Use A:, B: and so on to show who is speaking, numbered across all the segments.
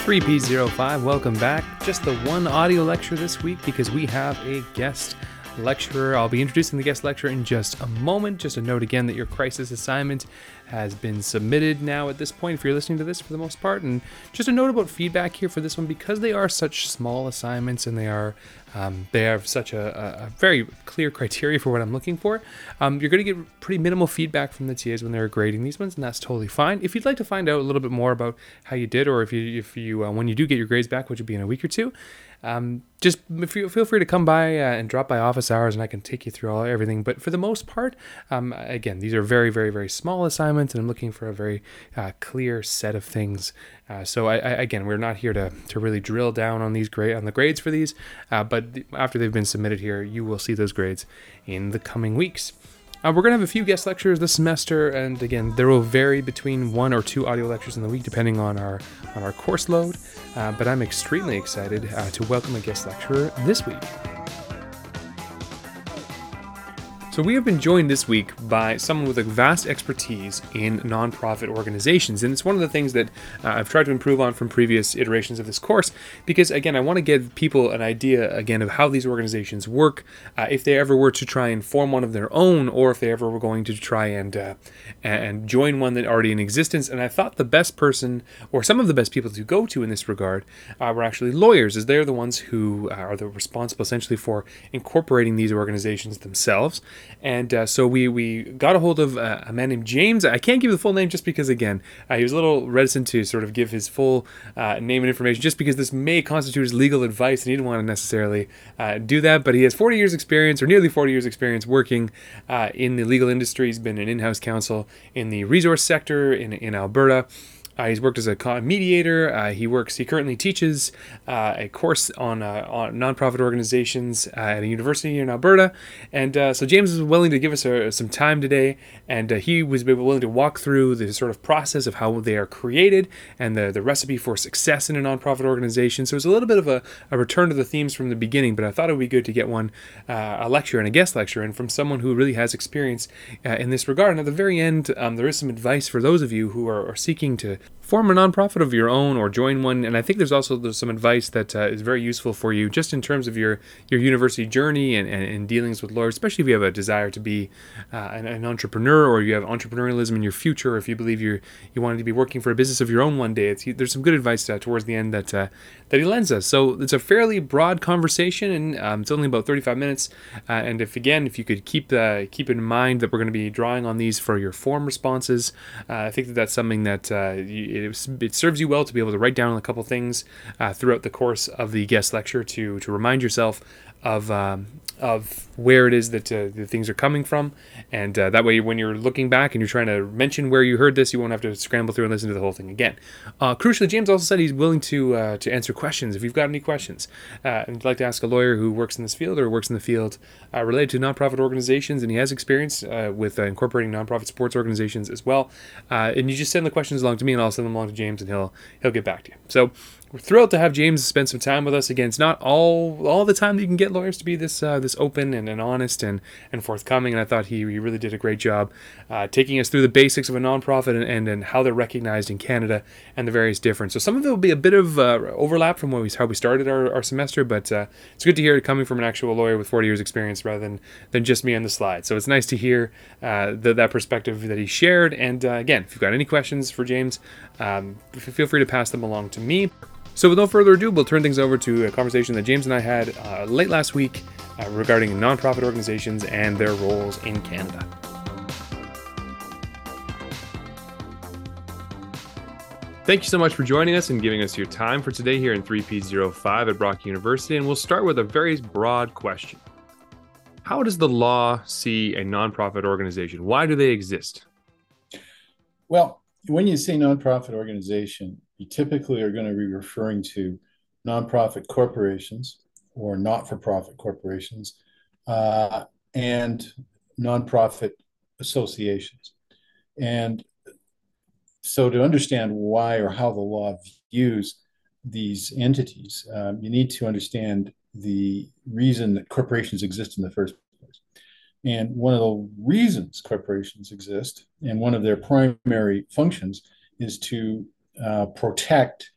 A: 3P05, welcome back. Just the one audio lecture this week because we have a guest lecturer. I'll be introducing the guest lecturer in just a moment. Just a note again that your crisis assignment has been submitted now at this point if you're listening to this for the most part. And just a note about feedback here for this one, because they are such small assignments and they have such a very clear criteria for what I'm looking for. You're going to get pretty minimal feedback from the TAs when they're grading these ones, and that's totally fine. If you'd like to find out a little bit more about how you did, or if you when you do get your grades back, which will be in a week or two, just feel free to come by and drop by office hours, and I can take you through everything. But for the most part, again, these are very, very, very small assignments, and I'm looking for a very clear set of things. So again, we're not here to really drill down on the grades for these, but after they've been submitted here, you will see those grades in the coming weeks. We're going to have a few guest lectures this semester, and again, there will vary between 1 or 2 audio lectures in the week depending on our course load. But I'm extremely excited to welcome a guest lecturer this week. So we have been joined this week by someone with a vast expertise in nonprofit organizations, and it's one of the things that I've tried to improve on from previous iterations of this course, because again, I want to give people an idea again of how these organizations work, if they ever were to try and form one of their own, or if they ever were going to try and join one that already in existence. And I thought the best person, or some of the best people to go to in this regard, were actually lawyers, as they're the ones who are responsible essentially for incorporating these organizations themselves. And so we got a hold of a man named James. I can't give the full name just because, again, he was a little reticent to sort of give his full name and information, just because this may constitute as legal advice, and he didn't want to necessarily do that. But he has 40 years experience, or nearly 40 years experience, working in the legal industry. He's been an in-house counsel in the resource sector in Alberta. He's worked as a mediator. He currently teaches a course on nonprofit organizations at a university in Alberta. And so James was willing to give us some time today, and he was willing to walk through the sort of process of how they are created and the recipe for success in a nonprofit organization. So it was a little bit of a return to the themes from the beginning, but I thought it would be good to get a lecture and a guest lecture in from someone who really has experience in this regard. And at the very end, there is some advice for those of you who are seeking to form a nonprofit of your own or join one. And I think there's some advice that is very useful for you just in terms of your university journey and dealings with lawyers, especially if you have a desire to be an entrepreneur, or you have entrepreneurialism in your future, or if you believe you wanted to be working for a business of your own one day. There's some good advice towards the end that he lends us. So it's a fairly broad conversation, and it's only about 35 minutes. And if you could keep in mind that we're going to be drawing on these for your form responses, I think that's something that it serves you well to be able to write down a couple things throughout the course of the guest lecture to remind yourself of where it is that the things are coming from, and that way when you're looking back and you're trying to mention where you heard this, you won't have to scramble through and listen to the whole thing again. Crucially, James also said he's willing to answer questions if you've got any questions, and you'd like to ask a lawyer who works in this field or works in the field related to nonprofit organizations, and he has experience with incorporating nonprofit sports organizations as well, and you just send the questions along to me, and I'll send them along to James, and he'll get back to you. So we're thrilled to have James spend some time with us. Again, it's not all the time that you can get lawyers to be this open and honest and forthcoming, and I thought he really did a great job taking us through the basics of a nonprofit and how they're recognized in Canada and the various difference. So some of it will be a bit of overlap from how we started our semester, but it's good to hear it coming from an actual lawyer with 40 years experience rather than just me on the slide. So it's nice to hear that perspective that he shared. And again, if you've got any questions for James, feel free to pass them along to me. So with no further ado, we'll turn things over to a conversation that James and I had late last week regarding nonprofit organizations and their roles in Canada. Thank you so much for joining us and giving us your time for today here in 3P05 at Brock University. And we'll start with a very broad question. How does the law see a nonprofit organization? Why do they exist?
B: Well, when you say nonprofit organization, you typically are going to be referring to nonprofit corporations or not-for-profit corporations and nonprofit associations. And so to understand why or how the law views these entities, you need to understand the reason that corporations exist in the first place. And one of the reasons corporations exist, and one of their primary functions, is to protect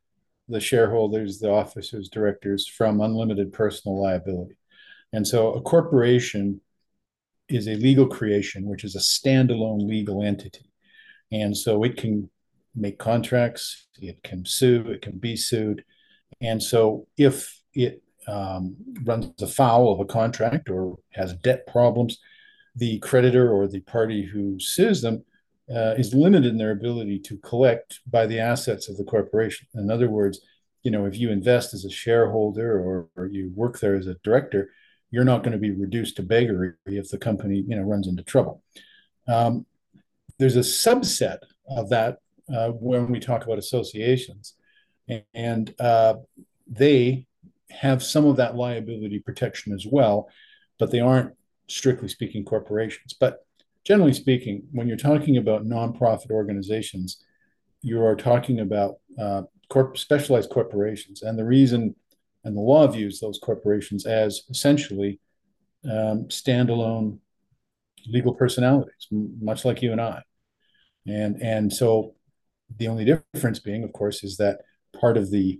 B: the shareholders, the officers, directors from unlimited personal liability. And so a corporation is a legal creation, which is a standalone legal entity. And so it can make contracts, it can sue, it can be sued. And so if it runs afoul of a contract or has debt problems, the creditor or the party who sues them is limited in their ability to collect by the assets of the corporation. In other words, if you invest as a shareholder or you work there as a director, you're not going to be reduced to beggary if the company runs into trouble. Um, there's a subset of that when we talk about associations, and they have some of that liability protection as well, but they aren't strictly speaking corporations. But generally speaking, when you're talking about nonprofit organizations, you are talking about specialized corporations, and the reason and the law views those corporations as essentially standalone legal personalities, much like you and I. And so the only difference being, of course, is that part of the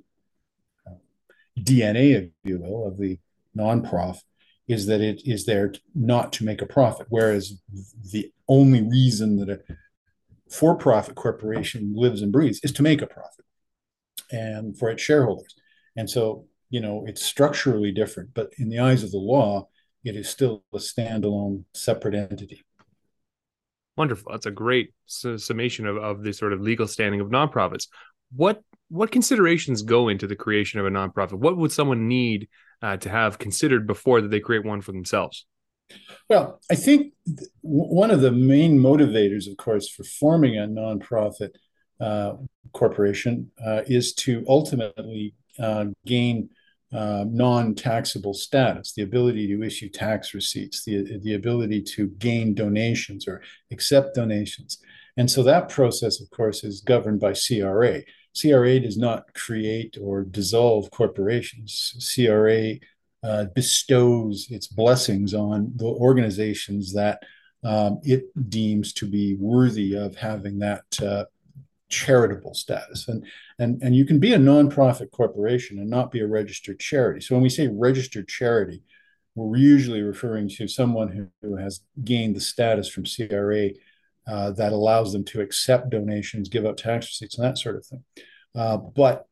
B: DNA, if you will, of the non-prof is that it is there not to make a profit, whereas the only reason that a for-profit corporation lives and breathes is to make a profit and for its shareholders. And so, it's structurally different, but in the eyes of the law, it is still a standalone, separate entity.
A: Wonderful. That's a great summation of the sort of legal standing of nonprofits. What considerations go into the creation of a nonprofit? What would someone need to have considered before that they create one for themselves?
B: Well, I think one of the main motivators, of course, for forming a nonprofit uh, corporation is to ultimately gain non-taxable status, the ability to issue tax receipts, the ability to gain donations or accept donations. And so that process, of course, is governed by CRA. CRA does not create or dissolve corporations. CRA bestows its blessings on the organizations that it deems to be worthy of having that charitable status. And you can be a nonprofit corporation and not be a registered charity. So when we say registered charity, we're usually referring to someone who has gained the status from CRA that allows them to accept donations, give out tax receipts, and that sort of thing. But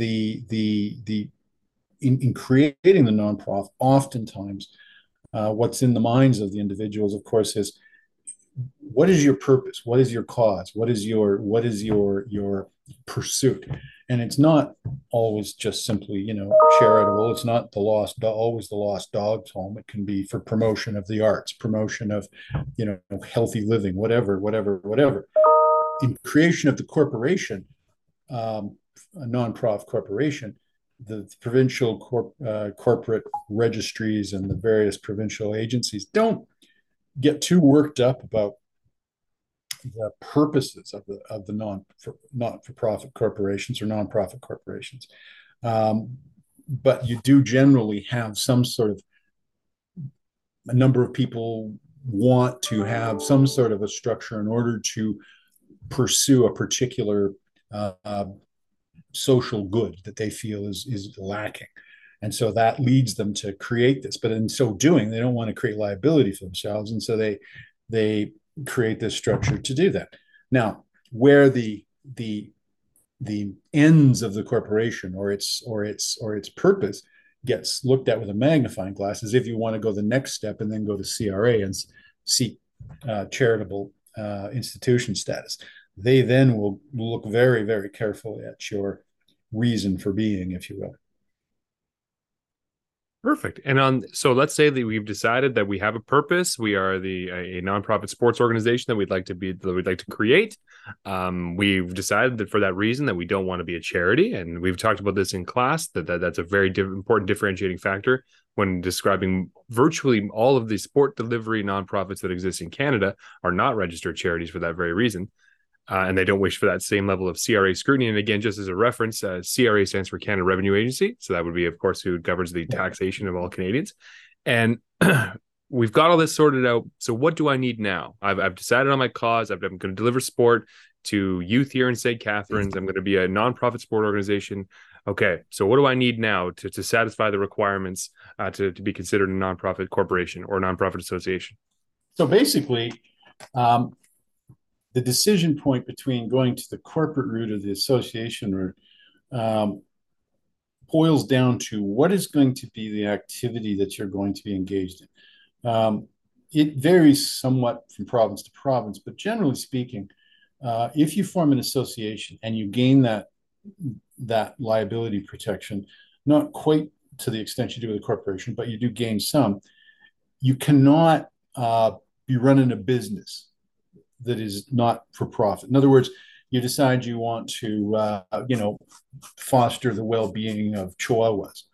B: in creating the nonprofit, oftentimes what's in the minds of the individuals, of course, is what is your purpose? What is your cause? What is your pursuit? And it's not always just simply, charitable. It's not always the lost dog's home. It can be for promotion of the arts, promotion of, healthy living, whatever. In creation of the corporation, a nonprofit corporation, the provincial corporate registries and the various provincial agencies don't get too worked up about the purposes of the not for profit corporations or nonprofit corporations. But you do generally have some sort of a number of people want to have some sort of a structure in order to pursue a particular social good that they feel is lacking. And so that leads them to create this. But in so doing, they don't want to create liability for themselves. And so they create this structure to do that. Now, where the ends of the corporation or its purpose gets looked at with a magnifying glass is if you want to go the next step and then go to CRA and seek charitable institution status. They then will look very, very carefully at your reason for being, if you will.
A: Perfect. So let's say that we've decided that we have a purpose. We are a nonprofit sports organization that we'd like to create. We've decided that for that reason that we don't want to be a charity, and we've talked about this in class that's a very important differentiating factor when describing virtually all of the sport delivery nonprofits that exist in Canada are not registered charities for that very reason. And they don't wish for that same level of CRA scrutiny. And again, just as a reference, CRA stands for Canada Revenue Agency. So that would be, of course, who governs the taxation of all Canadians. And we've got all this sorted out. So what do I need now? I've decided on my cause. I'm going to deliver sport to youth here in St. Catharines. I'm going to be a nonprofit sport organization. Okay, so what do I need now to satisfy the requirements to be considered a nonprofit corporation or nonprofit association?
B: So basically, um, the decision point between going to the corporate route or the association route um, boils down to what is going to be the activity that you're going to be engaged in. It varies somewhat from province to province, but generally speaking, if you form an association and you gain that liability protection, not quite to the extent you do with a corporation, but you do gain some, you cannot be running a business that is not for profit. In other words, you decide you want to, foster the well-being of Chihuahuas.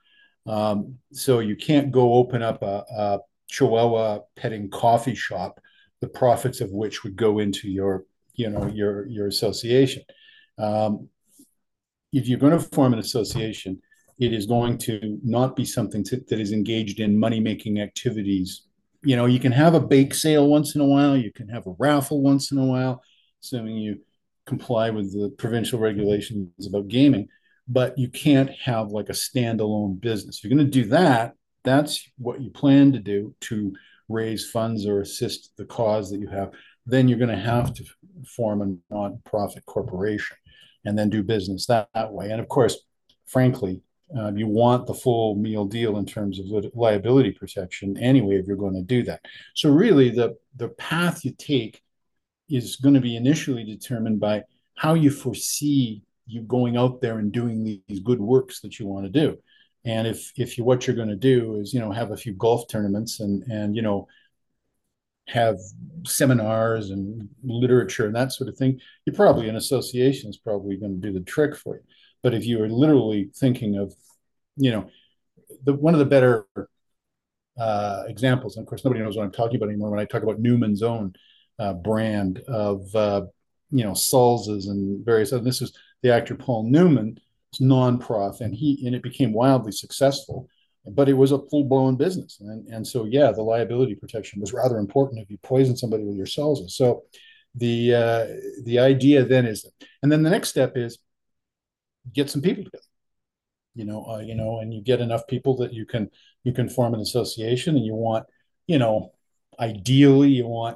B: So you can't go open up a Chihuahua petting coffee shop, the profits of which would go into your association. Um, if you're going to form an association, it is going to not be something that is engaged in money making activities. You can have a bake sale once in a while, you can have a raffle once in a while, assuming you comply with the provincial regulations about gaming, but you can't have like a standalone business. If you're going to do that, that's what you plan to do to raise funds or assist the cause that you have. Then you're going to have to form a nonprofit corporation and then do business that way. And of course, frankly, you want the full meal deal in terms of liability protection anyway if you're going to do that. So really, the path you take is going to be initially determined by how you foresee you going out there and doing these good works that you want to do. And if what you're going to do is have a few golf tournaments and have seminars and literature and that sort of thing, you're probably an association is probably going to do the trick for you. But if you are literally thinking of, one of the better examples, and of course nobody knows what I'm talking about anymore when I talk about Newman's Own brand of salsas and various other. This is the actor Paul Newman. It's non-prof, and it became wildly successful, but it was a full-blown business, and so yeah, the liability protection was rather important if you poison somebody with your salsa. So the idea then is, and then the next step is get some people together, and you get enough people that you can form an association, and you want, ideally you want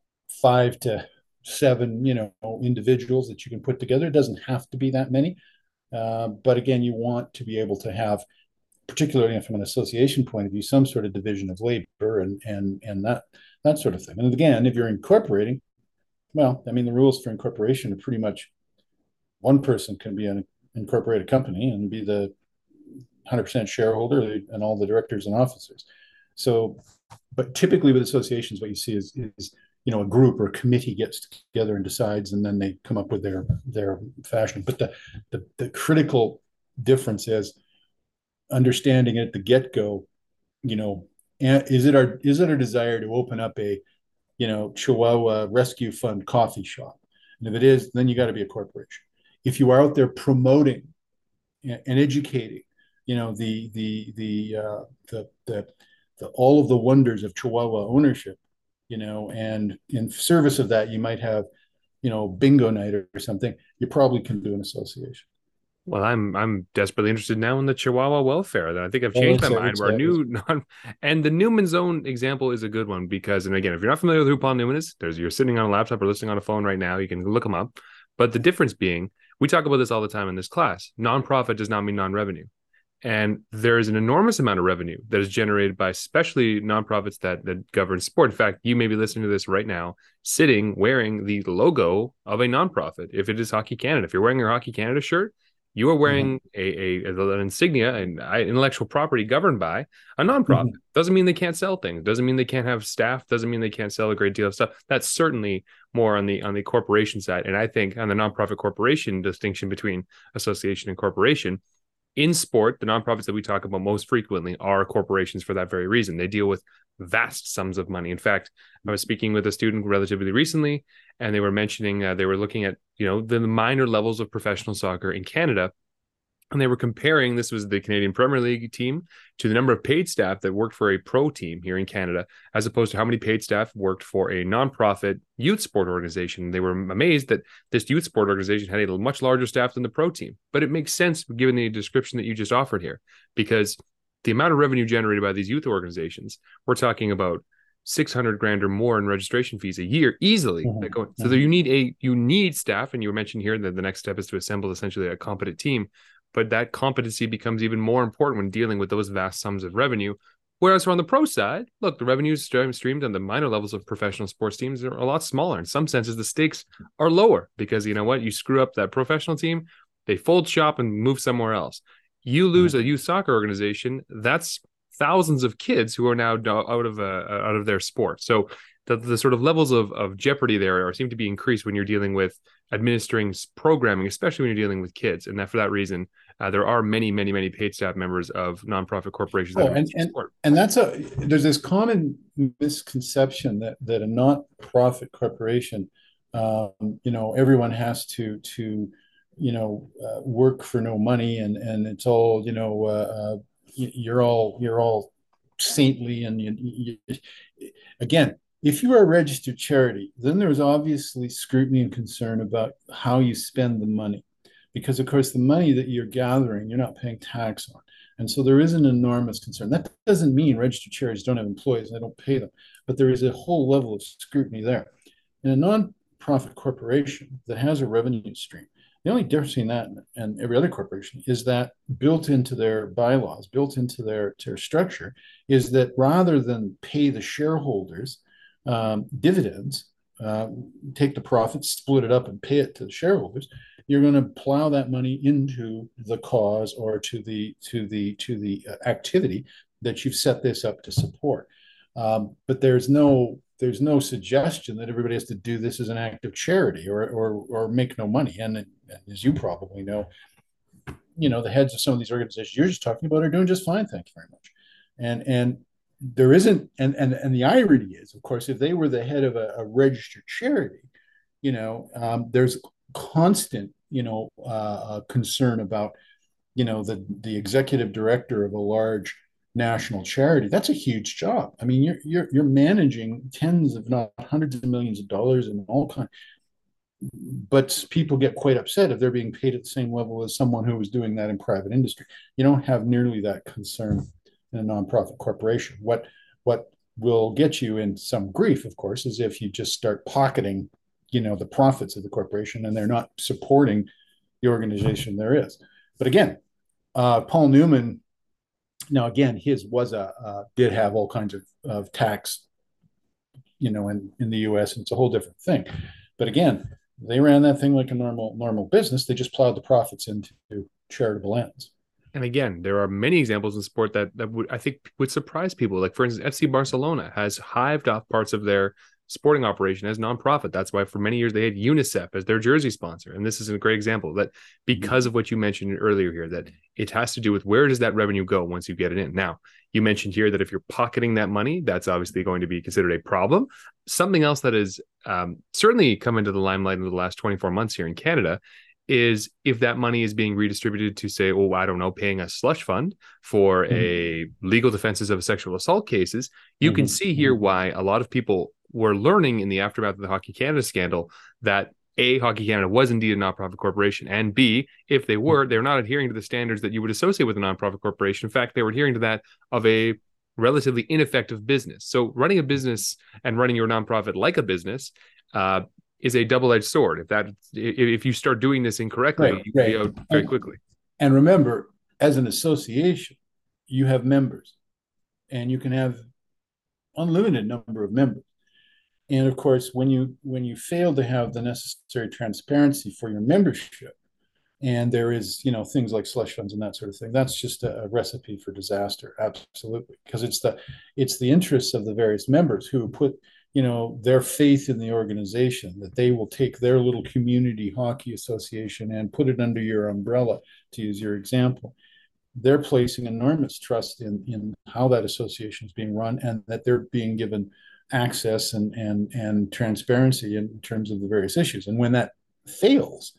B: 5 to 7, individuals that you can put together. It doesn't have to be that many, but again, you want to be able to have, particularly from an association point of view, some sort of division of labor and that sort of thing. And again, if you're incorporating, well, I mean, the rules for incorporation are pretty much one person can be an incorporated company and be the 100% shareholder and all the directors and officers. So, but typically with associations, what you see is a group or a committee gets together and decides, and then they come up with their fashion. But the critical difference is understanding at the get-go, is it our desire to open up a Chihuahua Rescue Fund coffee shop? And if it is, then you got to be a corporation. If you are out there promoting and educating, the all of the wonders of Chihuahua ownership, and in service of that, you might have, bingo night or something. You probably can do an association.
A: Well, I'm desperately interested now in the Chihuahua welfare. That I think I've
B: Well,
A: changed my mind. Where our new non and the Newman's Own example is a good one because, and again, if you're not familiar with who Paul Newman is, you're sitting on a laptop or listening on a phone right now. You can look him up. But the difference being, we talk about this all the time in this class. Nonprofit does not mean non-revenue. And there is an enormous amount of revenue that is generated by especially nonprofits that govern sport. In fact, you may be listening to this right now, sitting wearing the logo of a nonprofit. If it is Hockey Canada, if you're wearing your Hockey Canada shirt, you are wearing an insignia and intellectual property governed by a nonprofit. Doesn't mean they can't sell things. Doesn't mean they can't have staff. Doesn't mean they can't sell a great deal of stuff. That's certainly more on the corporation side. And I think on the nonprofit corporation distinction between association and corporation, in sport, the nonprofits that we talk about most frequently are corporations for that very reason. They deal with vast sums of money. In fact, I was speaking with a student relatively recently, and they were mentioning they were looking at the minor levels of professional soccer in Canada, And they were comparing, this was the Canadian Premier League team, to the number of paid staff that worked for a pro team here in Canada, as opposed to how many paid staff worked for a nonprofit youth sport organization. They were amazed that this youth sport organization had a much larger staff than the pro team. But it makes sense given the description that you just offered here, because the amount of revenue generated by these youth organizations, we're talking about 600 grand or more in registration fees a year easily. So you need staff, and you mentioned here that the next step is to assemble essentially a competent team, but that competency becomes even more important when dealing with those vast sums of revenue. Whereas on the pro side, look, the revenues streamed on the minor levels of professional sports teams are a lot smaller. In some senses, the stakes are lower because you know what? You screw up that professional team, they fold shop and move somewhere else. You lose a youth soccer organization, that's thousands of kids who are now out of their sport. So the sort of levels of jeopardy there seem to be increased when you're dealing with administering programming, especially when you're dealing with kids. And that for that reason, there are many, many, many paid staff members of nonprofit corporations.
B: And there's this common misconception that a not-profit corporation, everyone has to work for no money, and it's all you're all saintly, and again, if you are a registered charity, then there's obviously scrutiny and concern about how you spend the money, because of course the money that you're gathering, you're not paying tax on. And so there is an enormous concern. That doesn't mean registered charities don't have employees and they don't pay them, but there is a whole level of scrutiny there. In a non-profit corporation that has a revenue stream, the only difference between that and every other corporation is that built into their bylaws, built into their structure, is that rather than pay the shareholders dividends, take the profits, split it up, and pay it to the shareholders, you're going to plow that money into the cause or to the activity that you've set this up to support. But there's no suggestion that everybody has to do this as an act of charity or make no money. And as you probably know, the heads of some of these organizations you're just talking about are doing just fine. Thank you very much. And there isn't, and the irony is, of course, if they were the head of a registered charity, there's constant, concern about, the executive director of a large national charity. That's a huge job. I mean, you're managing tens, if not hundreds of millions of dollars in all kinds. But people get quite upset if they're being paid at the same level as someone who was doing that in private industry. You don't have nearly that concern in a nonprofit corporation. What will get you in some grief, of course, is if you just start pocketing, the profits of the corporation and they're not supporting the organization there is. But again, Paul Newman, now again, his was did have all kinds of tax, in the U.S., and it's a whole different thing. But again, they ran that thing like a normal business. They just plowed the profits into charitable ends.
A: And again, there are many examples in sport that I think would surprise people. Like, for instance, FC Barcelona has hived off parts of their sporting operation as nonprofit. That's why for many years they had UNICEF as their jersey sponsor. And this is a great example that because of what you mentioned earlier here, that it has to do with where does that revenue go once you get it in. Now, you mentioned here that if you're pocketing that money, that's obviously going to be considered a problem. Something else that has certainly come into the limelight in the last 24 months here in Canada is if that money is being redistributed to, say, paying a slush fund for a legal defenses of sexual assault cases. You can see here why a lot of people were learning in the aftermath of the Hockey Canada scandal that A, Hockey Canada was indeed a nonprofit corporation, and B, if they were, they're not adhering to the standards that you would associate with a nonprofit corporation. In fact, they were adhering to that of a relatively ineffective business. So running a business and running your nonprofit like a business is a double-edged sword. If you start doing this incorrectly, you can be out very quickly.
B: And remember, as an association, you have members, and you can have unlimited number of members. And of course, when you fail to have the necessary transparency for your membership, and there is things like slush funds and that sort of thing, that's just a recipe for disaster. Absolutely, because it's the interests of the various members who put their faith in the organization, that they will take their little community hockey association and put it under your umbrella, to use your example. They're placing enormous trust in how that association is being run, and that they're being given access and transparency in terms of the various issues. And when that fails,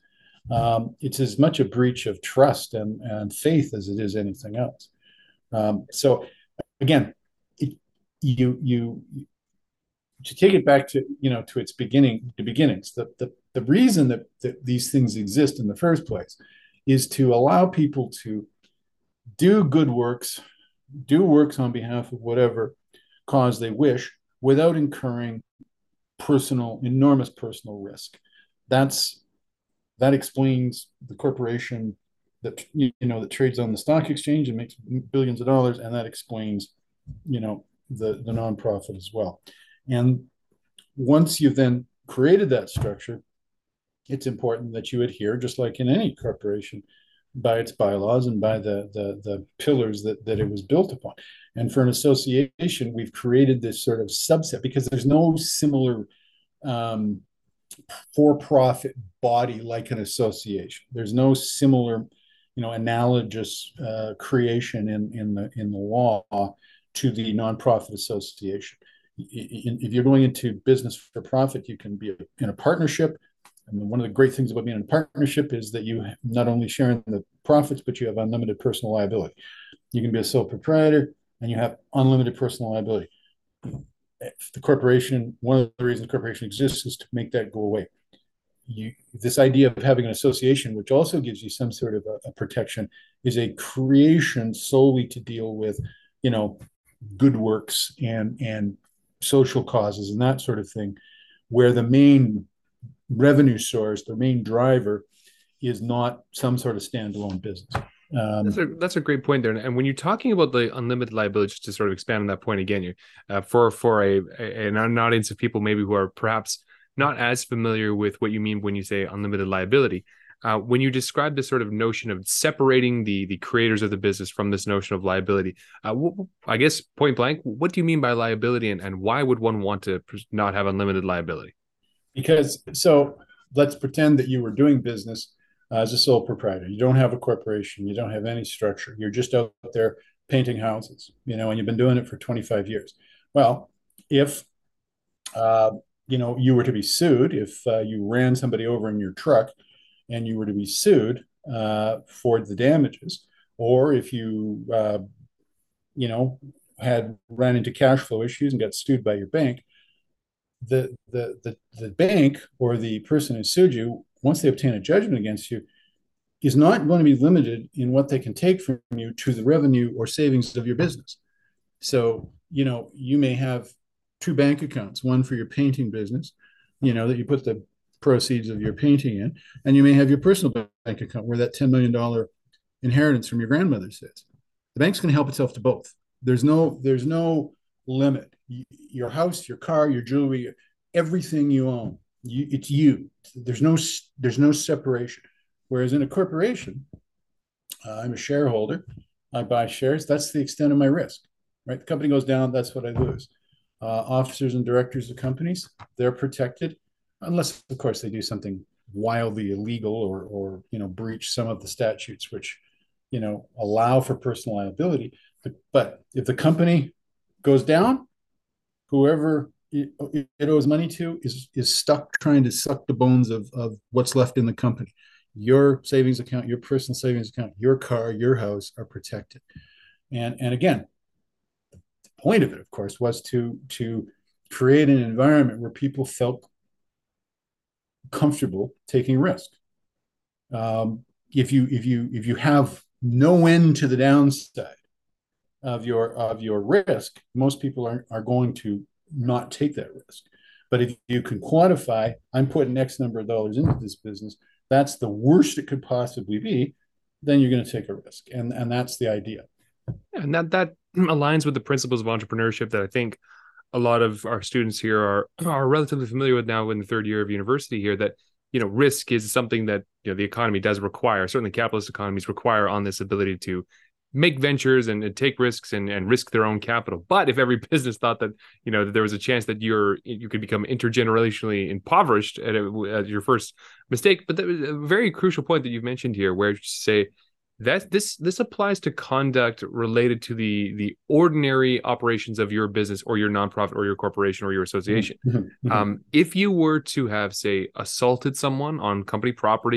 B: It's as much a breach of trust and faith as it is anything else. So again, it, you to take it back to to its beginnings. The reason that these things exist in the first place is to allow people to do good works, do works on behalf of whatever cause they wish, without incurring enormous personal risk. That's that explains the corporation that trades on the stock exchange and makes billions of dollars, and that explains the nonprofit as well. And once you've then created that structure, it's important that you adhere, just like in any corporation, by its bylaws and by the pillars that it was built upon. And for an association, we've created this sort of subset because there's no similar um, for-profit body like an association. There's no similar, analogous creation in the law to the nonprofit association. If you're going into business for profit, you can be in a partnership. And one of the great things about being in a partnership is that you not only share in the profits, but you have unlimited personal liability. You can be a sole proprietor and you have unlimited personal liability. The corporation, one of the reasons the corporation exists is to make that go away. This idea of having an association, which also gives you some sort of a protection, is a creation solely to deal with, good works and social causes and that sort of thing, where the main revenue source, the main driver, is not some sort of standalone business.
A: That's a great point there. And when you're talking about the unlimited liability, just to sort of expand on that point again, you for an audience of people maybe who are perhaps not as familiar with what you mean when you say unlimited liability, when you describe this sort of notion of separating the creators of the business from this notion of liability, I guess point blank, what do you mean by liability, and why would one want to not have unlimited liability?
B: Because let's pretend that you were doing business as a sole proprietor. You don't have a corporation. You don't have any structure. You're just out there painting houses, and you've been doing it for 25 years. Well, if you were to be sued, if you ran somebody over in your truck and you were to be sued for the damages, or if you had ran into cash flow issues and got sued by your bank, the bank or the person who sued you, once they obtain a judgment against you, is not going to be limited in what they can take from you to the revenue or savings of your business. So, you may have two bank accounts, one for your painting business, that you put the proceeds of your painting in, and you may have your personal bank account where that $10 million inheritance from your grandmother sits. The bank's going to help itself to both. There's no limit. Your house, your car, your jewelry, everything you own, it's you. There's no separation. Whereas in a corporation, I'm a shareholder. I buy shares. That's the extent of my risk, right? The company goes down. That's what I lose. Officers and directors of companies, they're protected, unless, of course, they do something wildly illegal or breach some of the statutes which allow for personal liability. But if the company goes down, whoever it owes money to is stuck trying to suck the bones of what's left in the company. Your savings account, your personal savings account, your car, your house are protected. And again, the point of it, of course, was to create an environment where people felt comfortable taking risk. If you have no end to the downside of your risk, most people are going to not take that risk. But if you can quantify, I'm putting X number of dollars into this business, that's the worst it could possibly be, then you're going to take a risk. And that's the idea.
A: Yeah, and that aligns with the principles of entrepreneurship that I think a lot of our students here are relatively familiar with now in the third year of university here, that risk is something that the economy does require. Certainly capitalist economies require on this ability to make ventures and take risks and risk their own capital. But if every business thought that that there was a chance that you could become intergenerationally impoverished at your first mistake. But that was a very crucial point that you've mentioned here, where you say that this applies to conduct related to the ordinary operations of your business or your nonprofit or your corporation or your association. If you were to have, say, assaulted someone on company property,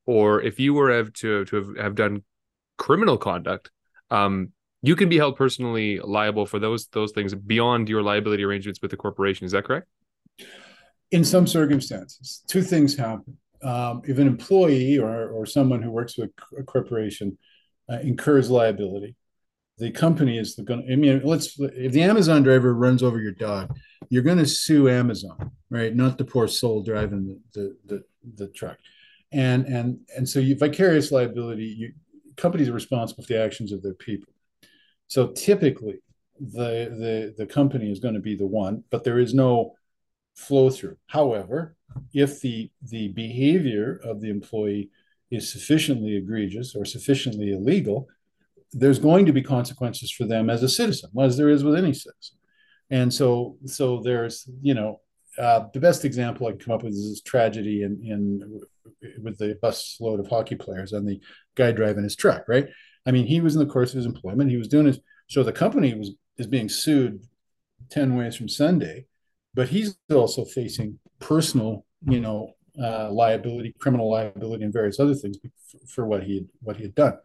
A: or if you were have done criminal conduct, um, you can be held personally liable for those things beyond your liability arrangements with the corporation. Is that correct?
B: In some circumstances, two things happen. If an employee or someone who works with a corporation incurs liability, the company is going to, I mean, if the Amazon driver runs over your dog, you're going to sue Amazon, right? Not the poor soul driving the truck. And so vicarious liability, companies are responsible for the actions of their people. So typically, the company is going to be the one, but there is no flow through. However, if the behavior of the employee is sufficiently egregious or sufficiently illegal, there's going to be consequences for them as a citizen, as there is with any citizen. And so there's, the best example I can come up with is this tragedy in with the bus load of hockey players and the guy driving his truck, right? I mean, he was in the course of his employment. He was doing his, so the company is being sued 10 ways from Sunday, but he's also facing personal, liability, criminal liability, and various other things for what he had done.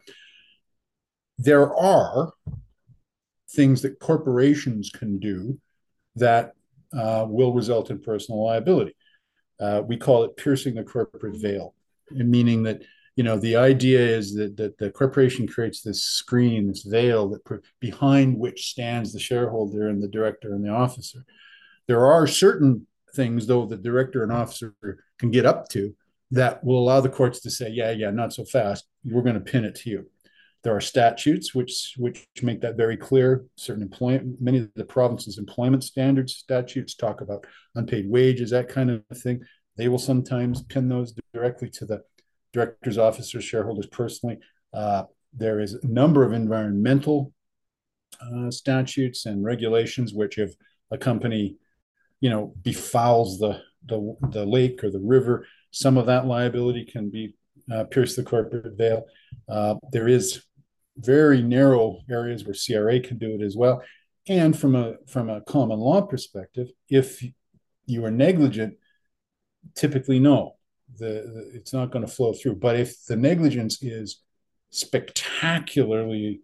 B: There are things that corporations can do that will result in personal liability. We call it piercing the corporate veil, meaning that the idea is that the corporation creates this screen, this veil that behind which stands the shareholder and the director and the officer. There are certain things, though, the director and officer can get up to that will allow the courts to say, yeah, not so fast. We're going to pin it to you. There are statutes which make that very clear. Certain employment, many of the provinces' employment standards statutes talk about unpaid wages, that kind of thing. They will sometimes pin those directly to the directors, officers, shareholders personally. There is a number of environmental statutes and regulations which, if a company befouls the lake or the river, some of that liability can be pierce the corporate veil. There is very narrow areas where CRA can do it as well. And from a common law perspective, if you are negligent, typically no, it's not going to flow through. But if the negligence is spectacularly,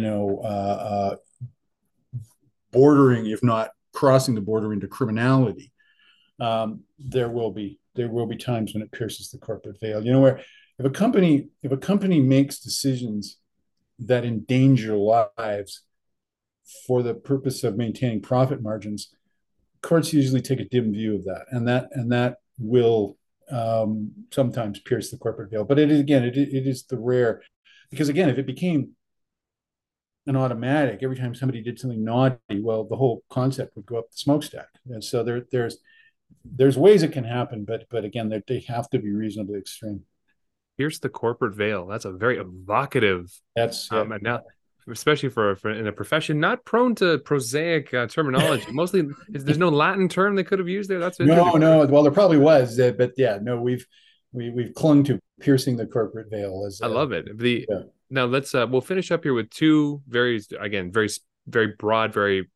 B: bordering, if not crossing the border into criminality, there will be times when it pierces the corporate veil. Where if a company makes decisions that endanger lives for the purpose of maintaining profit margins, courts usually take a dim view of that, and that will sometimes pierce the corporate veil. But it is the rare, because again, if it became an automatic every time somebody did something naughty, well, the whole concept would go up the smokestack. And so there's ways it can happen, but again, they have to be reasonably extreme.
A: Pierce the corporate veil. That's a very evocative.
B: That's
A: and now, especially for in a profession not prone to prosaic terminology. Mostly, there's no Latin term they could have used there. That's interesting.
B: No. Well, there probably was, but yeah, no, we've clung to piercing the corporate veil as
A: I love it.
B: Yeah.
A: Now let's we'll finish up here with two very very broad, very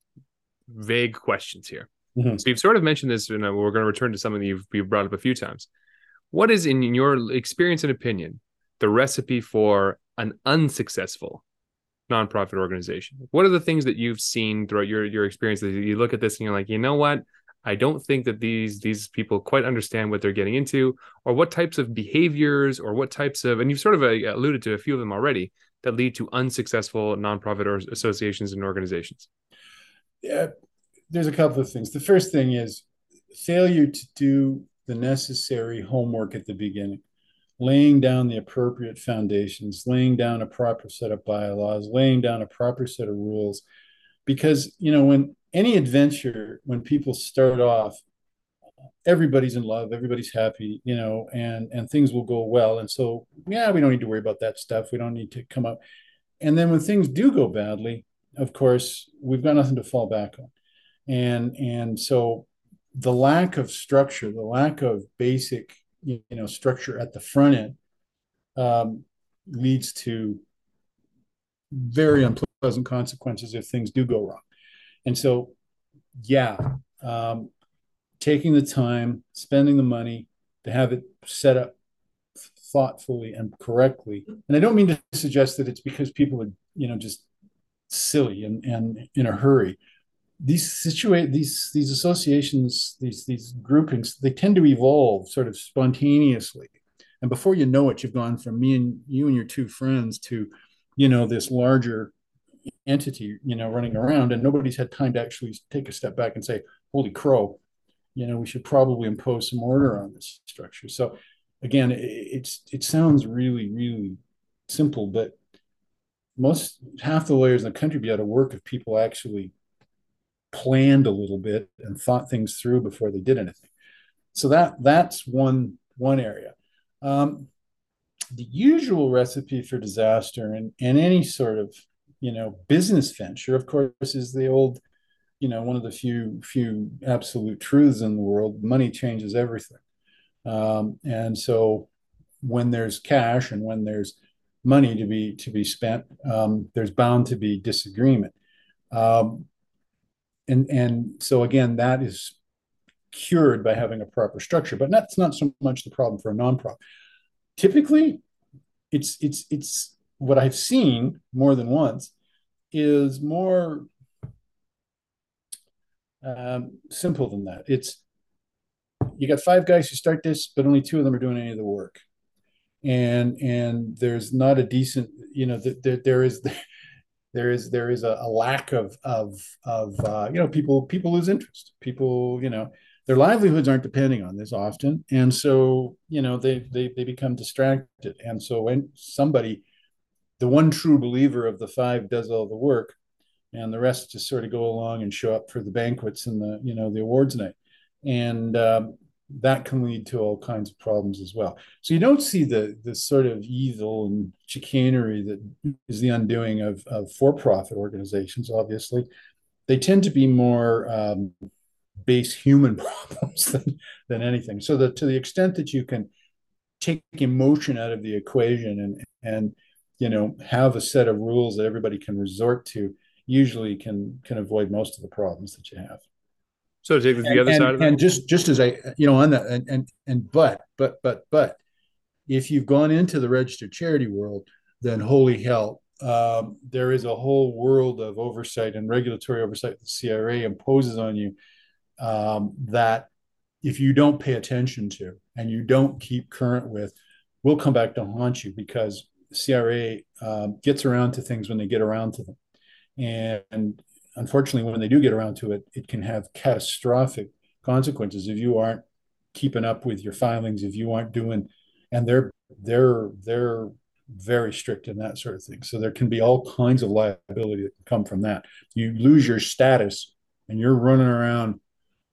A: vague questions here.
B: Mm-hmm.
A: So you've sort of mentioned this, and we're going to return to something that you've brought up a few times. What is, in your experience and opinion, the recipe for an unsuccessful nonprofit organization? What are the things that you've seen throughout your experience that you look at this and you're like, you know what? I don't think that these people quite understand what they're getting into, or what types of behaviors, or what types of, and you've sort of alluded to a few of them already, that lead to unsuccessful nonprofit or associations and organizations.
B: Yeah, there's a couple of things. The first thing is failure to do the necessary homework at the beginning, laying down the appropriate foundations, laying down a proper set of bylaws, laying down a proper set of rules. Because, when any adventure, when people start off, everybody's in love, everybody's happy, and things will go well. And so, yeah, we don't need to worry about that stuff. We don't need to come up. And then when things do go badly, of course, we've got nothing to fall back on. And so the lack of structure, the lack of basic, structure at the front end leads to very unpleasant consequences if things do go wrong. And so, yeah, taking the time, spending the money to have it set up thoughtfully and correctly. And I don't mean to suggest that it's because people are, just silly and in a hurry. These associations, these groupings, they tend to evolve sort of spontaneously. And before you know it, you've gone from me and you and your two friends to, this larger entity, running around, and nobody's had time to actually take a step back and say, holy crow, we should probably impose some order on this structure. So again, it sounds really, really simple, but half the lawyers in the country be out of work if people actually planned a little bit and thought things through before they did anything. So that's one area. The usual recipe for disaster and any sort of business venture, of course, is the old, one of the few absolute truths in the world: money changes everything. And so when there's cash and when there's money to be spent, there's bound to be disagreement. And so again, that is cured by having a proper structure, but that's not so much the problem for a nonprofit. Typically, it's what I've seen more than once is more simple than that. It's you got five guys who start this, but only two of them are doing any of the work, and there's not a decent, there is a lack of people lose interest. People, their livelihoods aren't depending on this often, and so they become distracted. And so when somebody, the one true believer of the five, does all the work, and the rest just sort of go along and show up for the banquets and the awards night, and that can lead to all kinds of problems as well. So you don't see the sort of evil and chicanery that is the undoing of for-profit organizations. Obviously, they tend to be more base human problems than anything. So that to the extent that you can take emotion out of the equation and have a set of rules that everybody can resort to, usually can avoid most of the problems that you have.
A: So to take the other side of that,
B: and just as I, on that, but if you've gone into the registered charity world, then holy hell, there is a whole world of oversight and regulatory oversight that the CRA imposes on you, that if you don't pay attention to and you don't keep current with, will come back to haunt you, because CRA gets around to things when they get around to them. And unfortunately, when they do get around to it, it can have catastrophic consequences if you aren't keeping up with your filings, if you aren't doing, and they're very strict in that sort of thing. So there can be all kinds of liability that can come from that. You lose your status and you're running around,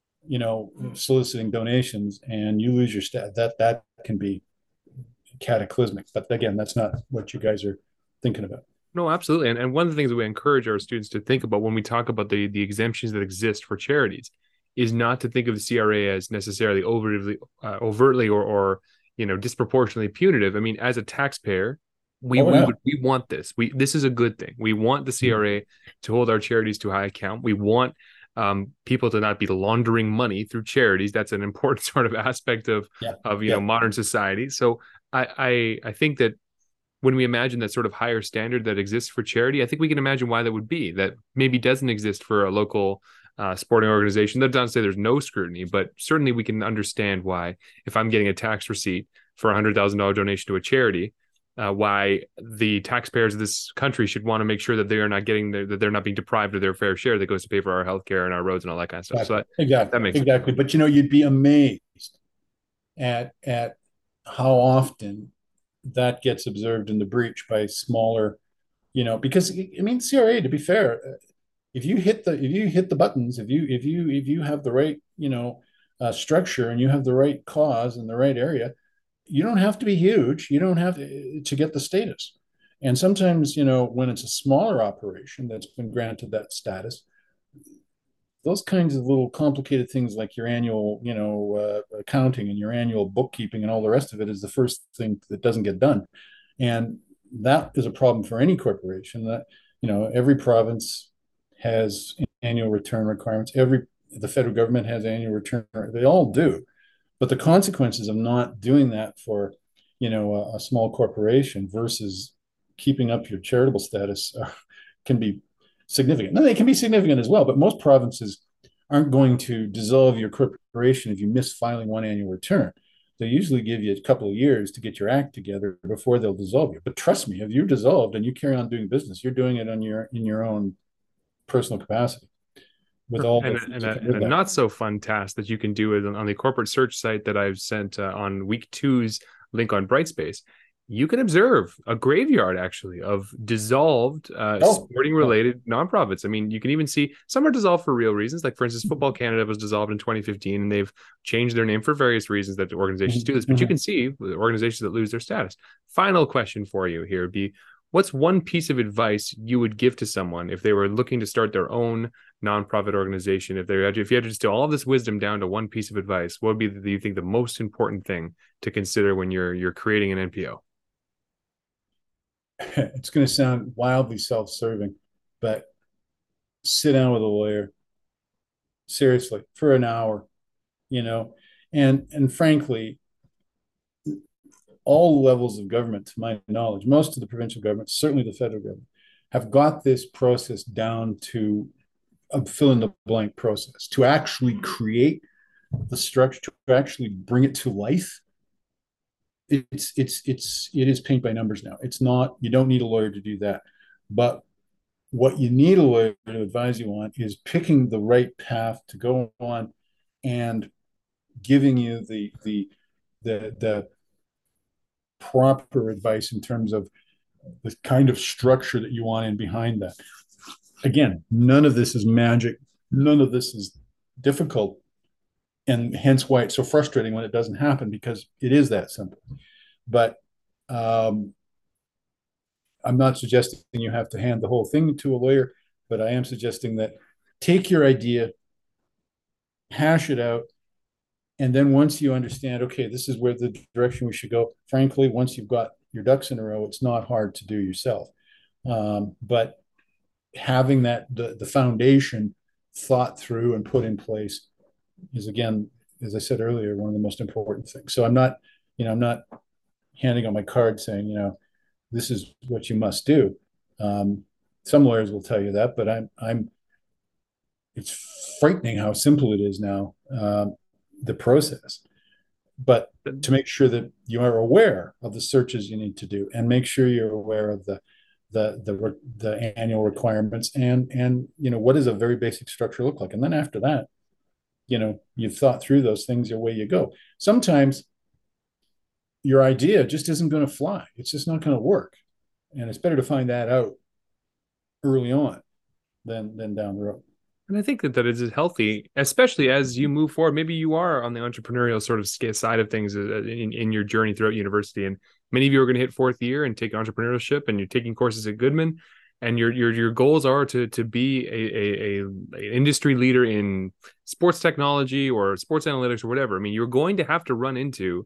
B: soliciting donations, and you lose your status. That can be cataclysmic. But again, that's not what you guys are thinking about.
A: no, absolutely. And one of the things that we encourage our students to think about when we talk about the exemptions that exist for charities is not to think of the CRA as necessarily overtly or disproportionately punitive. I mean, as a taxpayer, we want this. This is a good thing. We want the CRA to hold our charities to high account. We want people to not be laundering money through charities. That's an important sort of aspect of modern society. So I think that when we imagine that sort of higher standard that exists for charity, I think we can imagine why that would be. That maybe doesn't exist for a local sporting organization. That doesn't say there's no scrutiny, but certainly we can understand why, if I'm getting a tax receipt for $100,000 donation to a charity, why the taxpayers of this country should want to make sure that they are not that they're not being deprived of their fair share that goes to pay for our healthcare and our roads and all that kind of stuff.
B: Exactly.
A: So that makes
B: sense. But you'd be amazed at how often that gets observed in the breach by smaller, because I mean, CRA, to be fair, if you hit the buttons, if you have the right, structure, and you have the right cause in the right area, you don't have to be huge. You don't have to get the status. And sometimes, when it's a smaller operation that's been granted that status, those kinds of little complicated things like your annual, accounting and your annual bookkeeping and all the rest of it is the first thing that doesn't get done. And that is a problem for any corporation. That, every province has annual return requirements. The federal government has annual return. They all do. But the consequences of not doing that for, a small corporation versus keeping up your charitable status can be significant. Now, they can be significant as well, but most provinces aren't going to dissolve your corporation if you miss filing one annual return. They usually give you a couple of years to get your act together before they'll dissolve you. But trust me, if you're dissolved and you carry on doing business, you're doing it in your own personal capacity with all
A: And,
B: the
A: a,
B: things
A: and,
B: that
A: a,
B: come
A: and
B: with
A: a
B: that.
A: not so fun task that you can do is on the corporate search site that I've sent on week two's link on Brightspace. You can observe a graveyard actually of dissolved
B: Oh,
A: sporting
B: yeah.
A: related nonprofits. I mean, you can even see some are dissolved for real reasons. Like, for instance, Football Canada was dissolved in 2015 and they've changed their name for various reasons that organizations do this. But you
B: Mm-hmm.
A: can see organizations that lose their status. Final question for you here would be, what's one piece of advice you would give to someone if they were looking to start their own nonprofit organization? If you had to distill all of this wisdom down to one piece of advice, what would be, do you think, the most important thing to consider when you're creating an NPO?
B: It's going to sound wildly self-serving, but sit down with a lawyer seriously for an hour, you know, and frankly, all levels of government, to my knowledge, most of the provincial governments, certainly the federal government, have got this process down to a fill in the blank process to actually create the structure, to actually bring it to life. It is paint by numbers now. It's not, you don't need a lawyer to do that. But what you need a lawyer to advise you on is picking the right path to go on and giving you the proper advice in terms of the kind of structure that you want in behind that. Again, none of this is magic. None of this is difficult. And hence why it's so frustrating when it doesn't happen, because it is that simple. But um, I'm not suggesting you have to hand the whole thing to a lawyer, but I am suggesting that take your idea, hash it out, and then once you understand, okay, this is where the direction we should go. Frankly, once you've got your ducks in a row, it's not hard to do yourself. But having the foundation thought through and put in place is, again, as I said earlier, one of the most important things. So I'm not handing out my card saying, this is what you must do. Some lawyers will tell you that, but it's frightening how simple it is now, the process. But to make sure that you are aware of the searches you need to do, and make sure you're aware of the annual requirements, and what does a very basic structure look like, and then after that, you've thought through those things, away you go. Sometimes your idea just isn't going to fly. It's just not going to work, and it's better to find that out early on than down the road.
A: And I think that is healthy, especially as you move forward. Maybe you are on the entrepreneurial sort of side of things in your journey throughout university. And many of you are going to hit fourth year and take entrepreneurship, and you're taking courses at Goodman. And your goals are to be a industry leader in sports technology or sports analytics or whatever. I mean, you're going to have to run into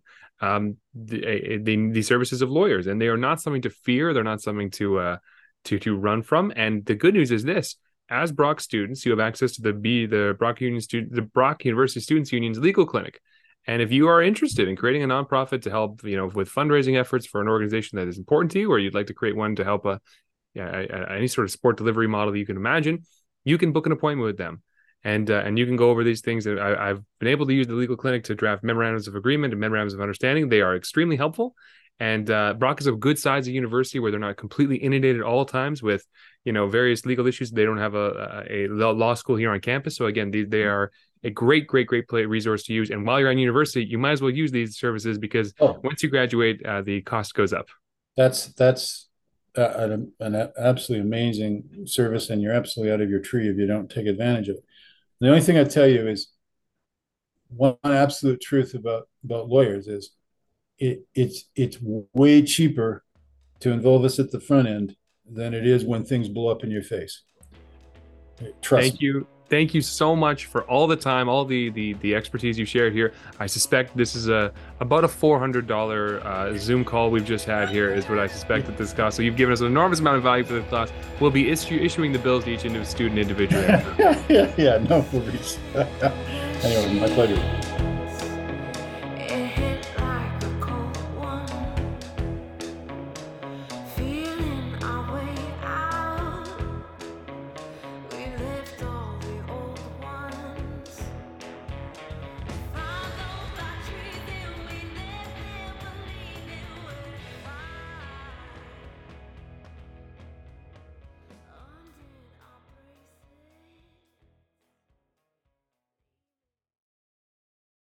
A: the services of lawyers, and they are not something to fear. They're not something to run from. And the good news is this: as Brock students, you have access to the Brock University Students Union's legal clinic. And if you are interested in creating a nonprofit to help, with fundraising efforts for an organization that is important to you, or you'd like to create one to help any sort of sport delivery model that you can imagine, you can book an appointment with them. And you can go over these things. I've been able to use the legal clinic to draft memorandums of agreement and memorandums of understanding. They are extremely helpful. And Brock is a good size of university where they're not completely inundated at all times with, various legal issues. They don't have a law school here on campus. So again, they are a great resource to use. And while you're on university, you might as well use these services, because once you graduate, the cost goes up.
B: That's an absolutely amazing service, and you're absolutely out of your tree if you don't take advantage of it. The only thing I tell you is, one absolute truth about lawyers is it's way cheaper to involve us at the front end than it is when things blow up in your face. Trust me.
A: Thank you so much for all the time, all the expertise you shared here. I suspect this is about a $400 Zoom call we've just had here, is what I suspect that this costs. So you've given us an enormous amount of value for the class. We'll be issuing the bills to each student individually.
B: Yeah, no worries. Anyway, my pleasure.